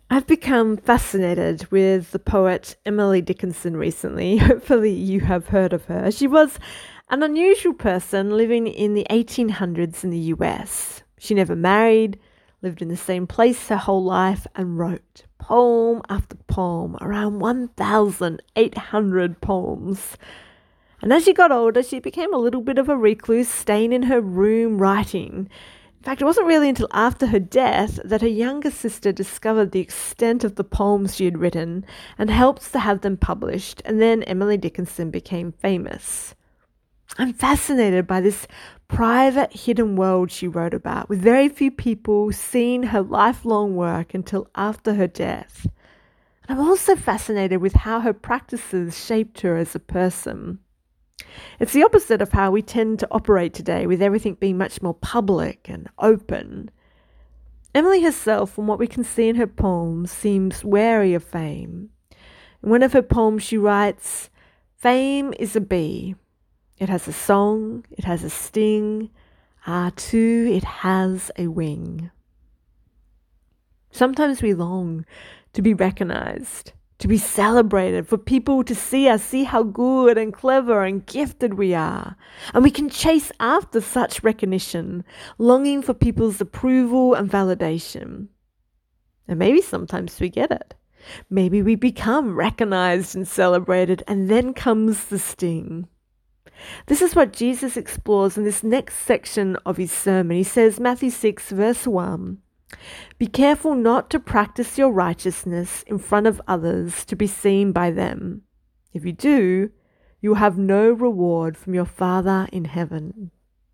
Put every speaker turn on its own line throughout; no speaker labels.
I've become fascinated with the poet Emily Dickinson recently. Hopefully, you have heard of her. She was an unusual person living in the 1800s in the US. She never married, lived in the same place her whole life, and wrote poem after poem, around 1,800 poems. And as she got older, she became a little bit of a recluse, staying in her room writing. In fact, it wasn't really until after her death that her younger sister discovered the extent of the poems she had written and helped to have them published, and then Emily Dickinson became famous. I'm fascinated by this private hidden world she wrote about, with very few people seeing her lifelong work until after her death. And I'm also fascinated with how her practices shaped her as a person. It's the opposite of how we tend to operate today, with everything being much more public and open. Emily herself, from what we can see in her poems, seems wary of fame. In one of her poems, she writes, "Fame is a bee. It has a song, it has a sting, too, it has a wing." Sometimes we long to be recognized, to be celebrated, for people to see us, see how good and clever and gifted we are. And we can chase after such recognition, longing for people's approval and validation. And maybe sometimes we get it. Maybe we become recognized and celebrated, and then comes the sting. This is what Jesus explores in this next section of his sermon. He says, Matthew 6, verse 1, "Be careful not to practice your righteousness in front of others to be seen by them. If you do, you will have no reward from your Father in heaven."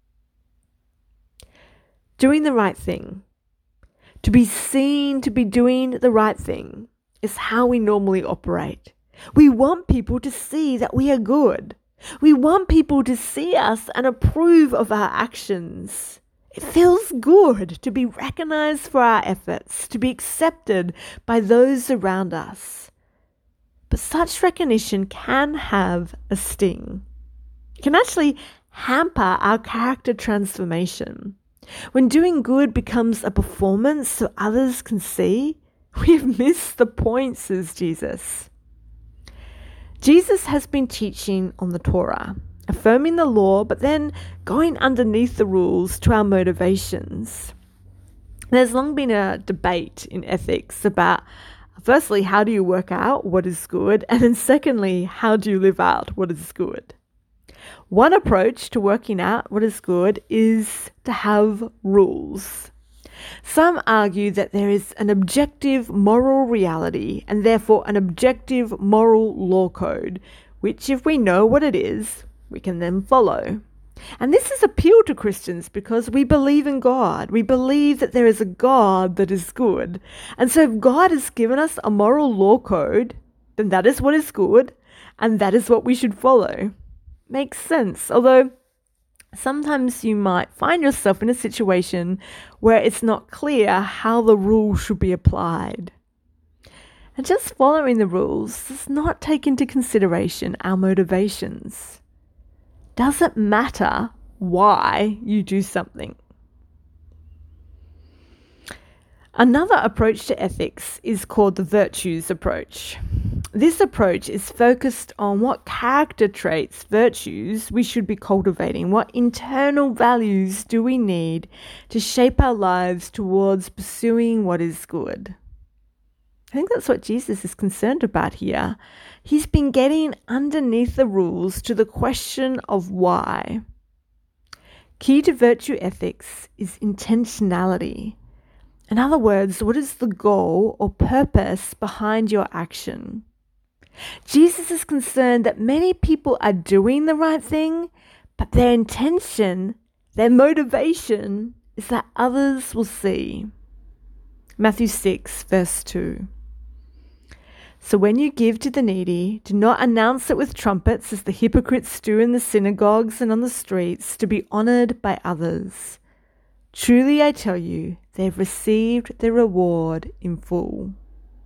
Doing the right thing, to be seen to be doing the right thing, is how we normally operate. We want people to see that we are good. We want people to see us and approve of our actions. It feels good to be recognized for our efforts, to be accepted by those around us. But such recognition can have a sting. It can actually hamper our character transformation. When doing good becomes a performance so others can see, we've missed the point, says Jesus. Jesus has been teaching on the Torah, affirming the law, but then going underneath the rules to our motivations. There's long been a debate in ethics about, firstly, how do you work out what is good? And then secondly, how do you live out what is good? One approach to working out what is good is to have rules. Some argue that there is an objective moral reality and therefore an objective moral law code, which if we know what it is, we can then follow. And this has appealed to Christians because we believe in God. We believe that there is a God that is good. And so if God has given us a moral law code, then that is what is good and that is what we should follow. Makes sense, although sometimes you might find yourself in a situation where it's not clear how the rule should be applied. And just following the rules does not take into consideration our motivations. Does it matter why you do something? Another approach to ethics is called the virtues approach. This approach is focused on what character traits, virtues, we should be cultivating. What internal values do we need to shape our lives towards pursuing what is good? I think that's what Jesus is concerned about here. He's been getting underneath the rules to the question of why. Key to virtue ethics is intentionality. In other words, what is the goal or purpose behind your action? Jesus is concerned that many people are doing the right thing, but their intention, their motivation, is that others will see. Matthew 6, verse 2. "So when you give to the needy, do not announce it with trumpets as the hypocrites do in the synagogues and on the streets to be honored by others. Truly I tell you, they've received their reward in full."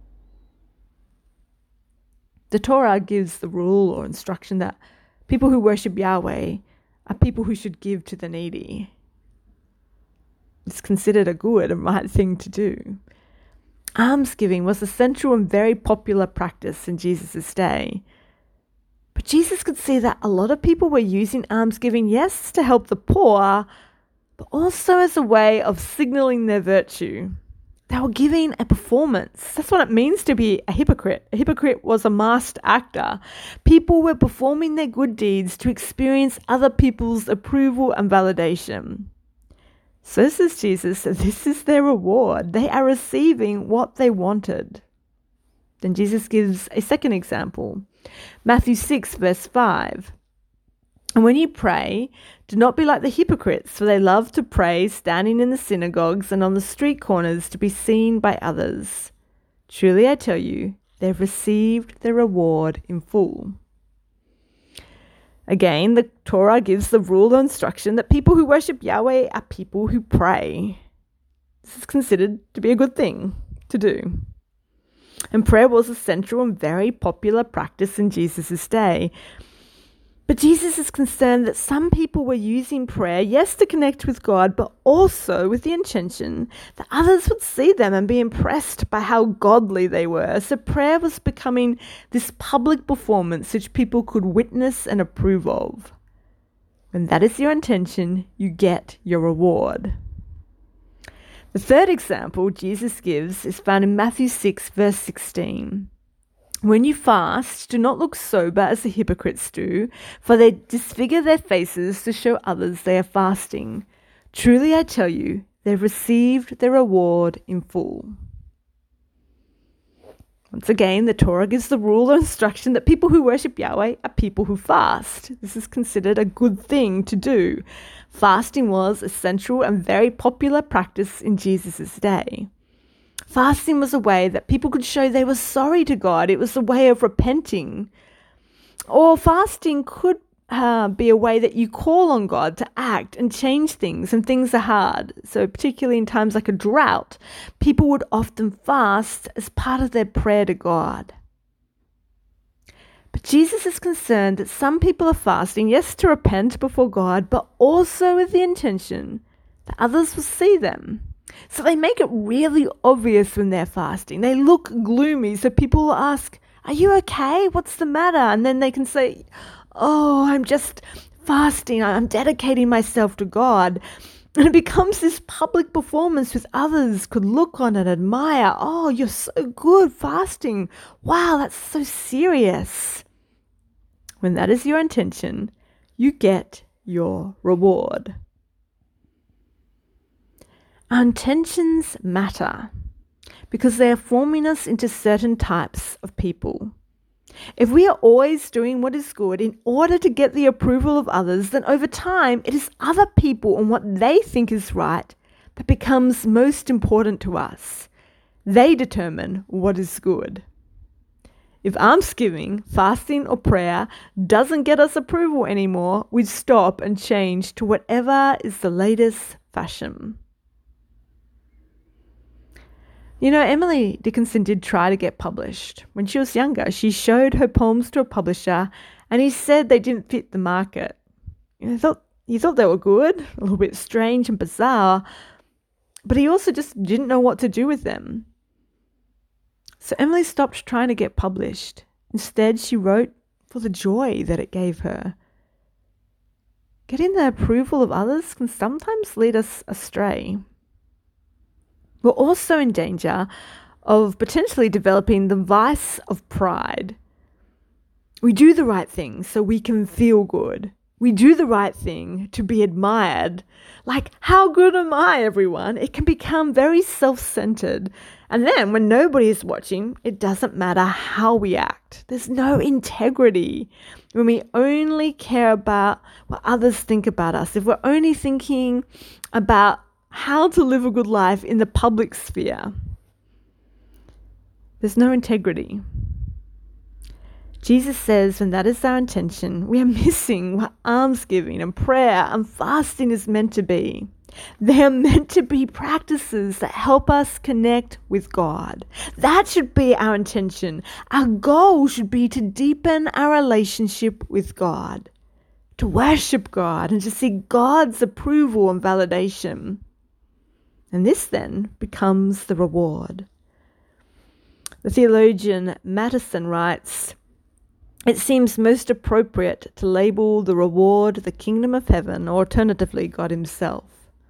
The Torah gives the rule or instruction that people who worship Yahweh are people who should give to the needy. It's considered a good and right thing to do. Almsgiving was a central and very popular practice in Jesus' day. But Jesus could see that a lot of people were using almsgiving, yes, to help the poor, but also as a way of signaling their virtue. They were giving a performance. That's what it means to be a hypocrite. A hypocrite was a masked actor. People were performing their good deeds to experience other people's approval and validation. So says Jesus, this is their reward. They are receiving what they wanted. Then Jesus gives a second example. Matthew 6, verse 5. And when you pray, do not be like the hypocrites, for they love to pray standing in the synagogues and on the street corners to be seen by others. Truly I tell you, they've received their reward in full. Again, the Torah gives the rule or instruction that people who worship Yahweh are people who pray. This is considered to be a good thing to do. And prayer was a central and very popular practice in Jesus' day. But Jesus is concerned that some people were using prayer, yes, to connect with God, but also with the intention that others would see them and be impressed by how godly they were. So prayer was becoming this public performance which people could witness and approve of. When that is your intention, you get your reward. The third example Jesus gives is found in Matthew 6, verse 16. When you fast, do not look sober as the hypocrites do, for they disfigure their faces to show others they are fasting. Truly I tell you, they've received their reward in full. Once again, the Torah gives the rule or instruction that people who worship Yahweh are people who fast. This is considered a good thing to do. Fasting was a central and very popular practice in Jesus' day. Fasting was a way that people could show they were sorry to God. It was a way of repenting. Or fasting could be a way that you call on God to act and change things, and things are hard. So particularly in times like a drought, people would often fast as part of their prayer to God. But Jesus is concerned that some people are fasting, yes, to repent before God, but also with the intention that others will see them. So they make it really obvious when they're fasting. They look gloomy, so people will ask, "Are you okay? What's the matter?" And then they can say, "Oh, I'm just fasting. I'm dedicating myself to God." And it becomes this public performance with others could look on and admire. "Oh, you're so good fasting. Wow, that's so serious." When that is your intention, you get your reward. Our intentions matter because they are forming us into certain types of people. If we are always doing what is good in order to get the approval of others, then over time it is other people and what they think is right that becomes most important to us. They determine what is good. If almsgiving, fasting, or prayer doesn't get us approval anymore, we stop and change to whatever is the latest fashion. You know, Emily Dickinson did try to get published. When she was younger, she showed her poems to a publisher and he said they didn't fit the market. He thought they were good, a little bit strange and bizarre, but he also just didn't know what to do with them. So Emily stopped trying to get published. Instead, she wrote for the joy that it gave her. Getting the approval of others can sometimes lead us astray. We're also in danger of potentially developing the vice of pride. We do the right thing so we can feel good. We do the right thing to be admired. Like, how good am I, everyone? It can become very self-centered. And then when nobody is watching, it doesn't matter how we act. There's no integrity. When we only care about what others think about us, if we're only thinking about how to live a good life in the public sphere, there's no integrity. Jesus says when that is our intention, we are missing what almsgiving and prayer and fasting is meant to be. They are meant to be practices that help us connect with God. That should be our intention. Our goal should be to deepen our relationship with God, to worship God and to see God's approval and validation. And this then becomes the reward. The theologian Matteson writes, "It seems most appropriate to label the reward the kingdom of heaven, or alternatively, God himself."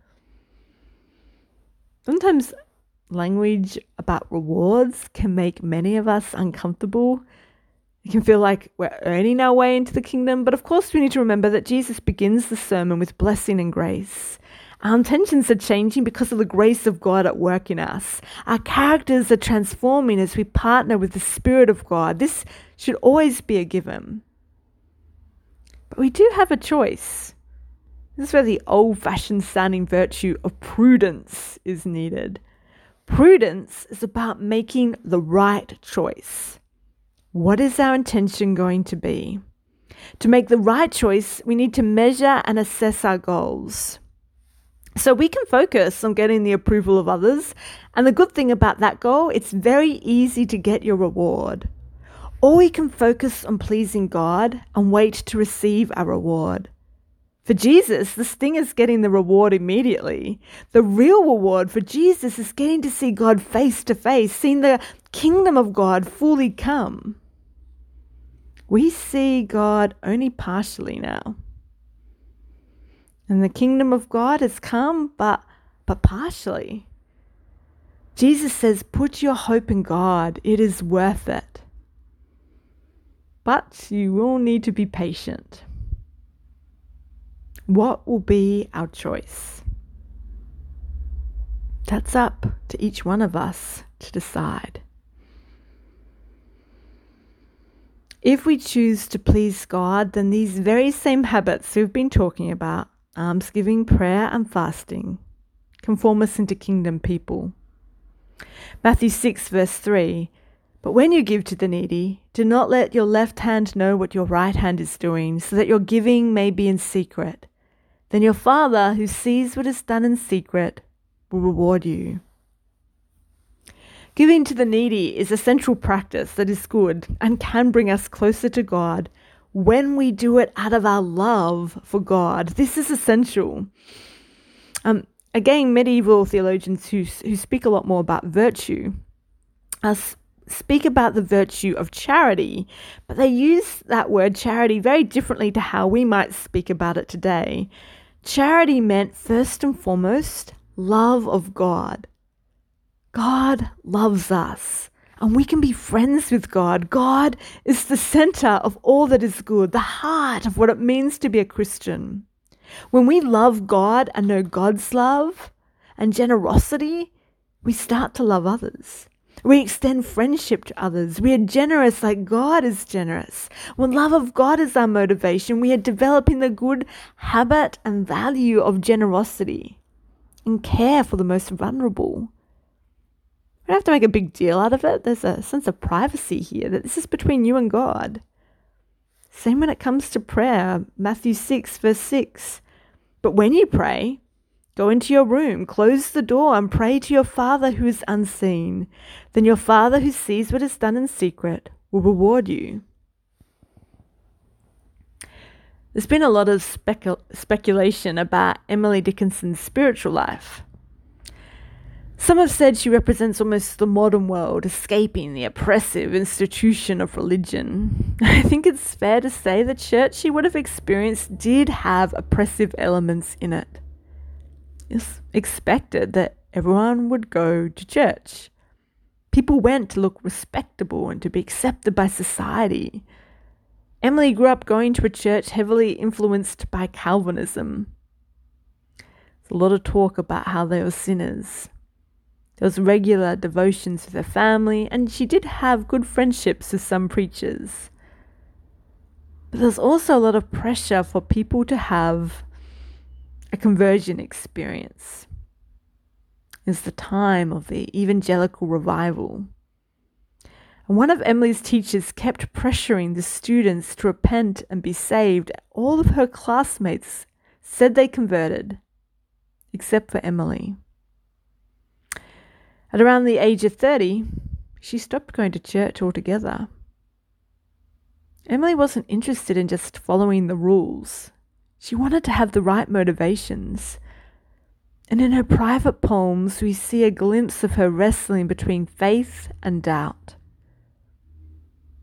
Sometimes language about rewards can make many of us uncomfortable. It can feel like we're earning our way into the kingdom, but of course we need to remember that Jesus begins the sermon with blessing and grace. Our intentions are changing because of the grace of God at work in us. Our characters are transforming as we partner with the Spirit of God. This should always be a given. But we do have a choice. This is where the old-fashioned sounding virtue of prudence is needed. Prudence is about making the right choice. What is our intention going to be? To make the right choice, we need to measure and assess our goals. So we can focus on getting the approval of others. And the good thing about that goal, it's very easy to get your reward. Or we can focus on pleasing God and wait to receive our reward. For Jesus, this thing is getting the reward immediately. The real reward for Jesus is getting to see God face to face, seeing the kingdom of God fully come. We see God only partially now. And the kingdom of God has come, but partially. Jesus says, put your hope in God. It is worth it. But you will need to be patient. What will be our choice? That's up to each one of us to decide. If we choose to please God, then these very same habits we've been talking about, almsgiving, prayer, and fasting, can form us into kingdom people. Matthew 6, verse 3, "But when you give to the needy, do not let your left hand know what your right hand is doing, so that your giving may be in secret. Then your Father, who sees what is done in secret, will reward you." Giving to the needy is a central practice that is good and can bring us closer to God when we do it out of our love for God. This is essential. Again, medieval theologians who speak a lot more about virtue speak about the virtue of charity, but they use that word charity very differently to how we might speak about it today. Charity meant, first and foremost, love of God. God loves us, and we can be friends with God. God is the center of all that is good, the heart of what it means to be a Christian. When we love God and know God's love and generosity, we start to love others. We extend friendship to others. We are generous like God is generous. When love of God is our motivation, we are developing the good habit and value of generosity and care for the most vulnerable. We don't have to make a big deal out of it. There's a sense of privacy here, that this is between you and God. Same when it comes to prayer. Matthew 6, verse 6. "But when you pray, go into your room, close the door, and pray to your Father who is unseen. Then your Father who sees what is done in secret will reward you." There's been a lot of speculation about Emily Dickinson's spiritual life. Some have said she represents almost the modern world, escaping the oppressive institution of religion. I think it's fair to say the church she would have experienced did have oppressive elements in it. It's expected that everyone would go to church. People went to look respectable and to be accepted by society. Emily grew up going to a church heavily influenced by Calvinism. There's a lot of talk about how they were sinners. There was regular devotions with her family, and she did have good friendships with some preachers. But there's also a lot of pressure for people to have a conversion experience. It's the time of the evangelical revival. And one of Emily's teachers kept pressuring the students to repent and be saved. All of her classmates said they converted, except for Emily. At around the age of 30, she stopped going to church altogether. Emily wasn't interested in just following the rules. She wanted to have the right motivations. And in her private poems, we see a glimpse of her wrestling between faith and doubt.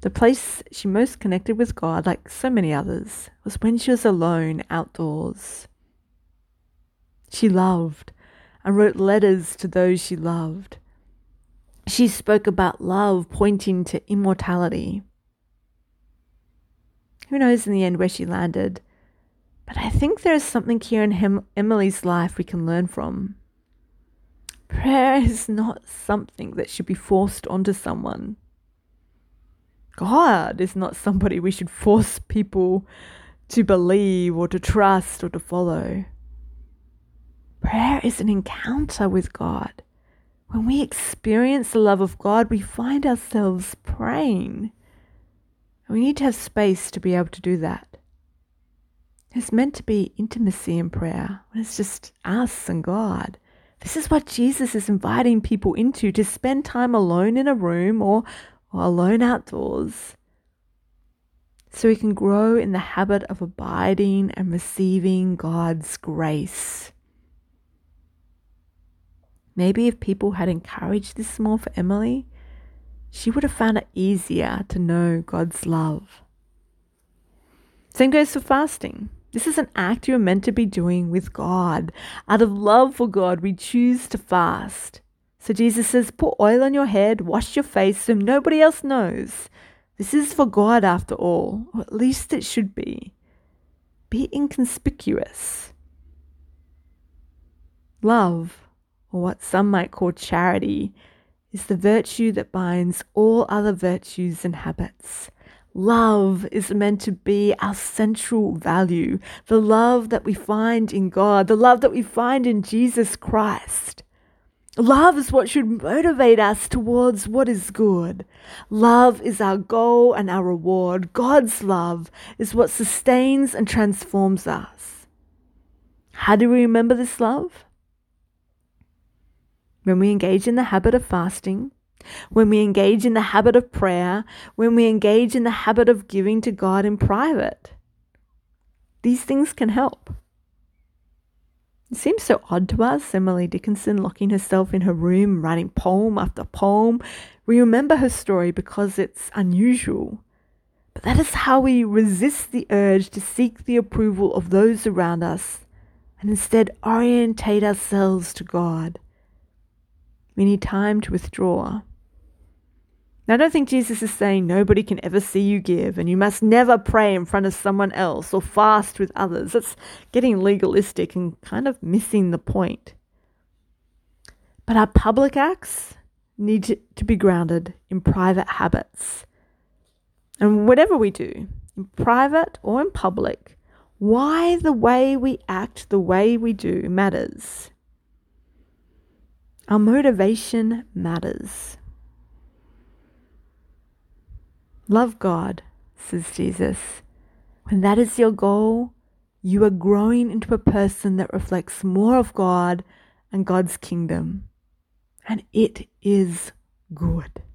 The place she most connected with God, like so many others, was when she was alone outdoors. She loved and wrote letters to those she loved. She spoke about love pointing to immortality. Who knows in the end where she landed? But I think there is something here in Emily's life we can learn from. Prayer is not something that should be forced onto someone. God is not somebody we should force people to believe or to trust or to follow. Prayer is an encounter with God. When we experience the love of God, we find ourselves praying. We need to have space to be able to do that. It's meant to be intimacy in prayer, when it's just us and God. This is what Jesus is inviting people into, to spend time alone in a room or alone outdoors, so we can grow in the habit of abiding and receiving God's grace. Maybe if people had encouraged this more for Emily, she would have found it easier to know God's love. Same goes for fasting. This is an act you're meant to be doing with God. Out of love for God, we choose to fast. So Jesus says, put oil on your head, wash your face so nobody else knows. This is for God after all, or at least it should be. Be inconspicuous. Love, or what some might call charity, is the virtue that binds all other virtues and habits. Love is meant to be our central value, the love that we find in God, the love that we find in Jesus Christ. Love is what should motivate us towards what is good. Love is our goal and our reward. God's love is what sustains and transforms us. How do we remember this love? When we engage in the habit of fasting, when we engage in the habit of prayer, when we engage in the habit of giving to God in private. These things can help. It seems so odd to us, Emily Dickinson locking herself in her room, writing poem after poem. We remember her story because it's unusual. But that is how we resist the urge to seek the approval of those around us and instead orientate ourselves to God. We need time to withdraw. Now, I don't think Jesus is saying nobody can ever see you give and you must never pray in front of someone else or fast with others. That's getting legalistic and kind of missing the point. But our public acts need to be grounded in private habits. And whatever we do, in private or in public, why the way we act the way we do matters. Our motivation matters. Love God, says Jesus. When that is your goal, you are growing into a person that reflects more of God and God's kingdom. And it is good.